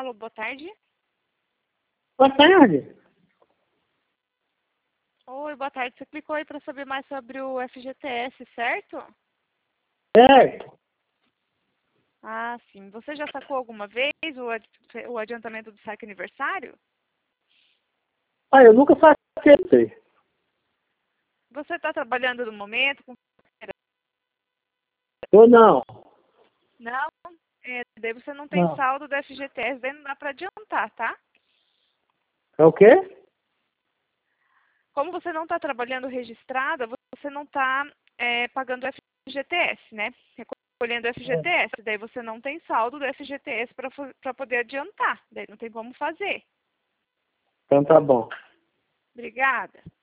Alô, boa tarde. Boa tarde. Oi, boa tarde. Você clicou aí para saber mais sobre o FGTS, certo? Certo. Ah, sim. Você já sacou alguma vez o adiantamento do saque aniversário? Ah, eu nunca saquei. Você está trabalhando no momento? Eu não. Não? Daí você não tem Não. saldo do FGTS, daí não dá para adiantar, tá? É o quê? Como você não está trabalhando registrada, você não está pagando o FGTS, né? Recolhendo o FGTS. Daí você não tem saldo do FGTS para poder adiantar. Daí não tem como fazer. Então tá bom. Obrigada.